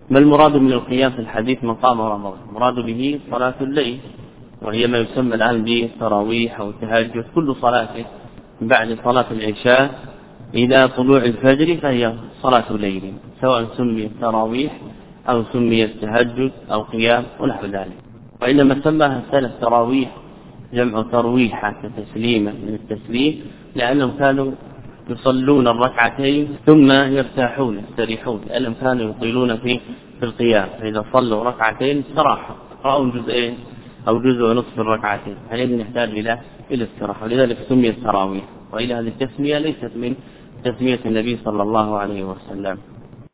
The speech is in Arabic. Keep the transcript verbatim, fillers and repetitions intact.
ما المراد من القيام في الحديث مقام رمضان؟ المراد به صلاة الليل، وهي ما يسمى الآن بالتراويح أو التهجد، كل صلاة بعد صلاة العشاء إلى طلوع الفجر فهي صلاة ليل، سواء سميت تراويح أو سميت تهجد أو قيام ونحو ذلك. وإنما سماها السلف تراويح جمع ترويحة كتسليمة من التسليم، لأنهم كانوا يصلون الركعتين ثم يرتاحون يستريحون، لأنهم كانوا يطيلون في في القيام، فإذا صلوا ركعتين استراحوا قرأوا جزئين أو جزء ونصف الركعتين، حينئذ نحتاج إلى إلى استراحة، ولذلك سميت تراويح. وإلى هذه التسمية ليست من تسمية النبي صلى الله عليه وسلم.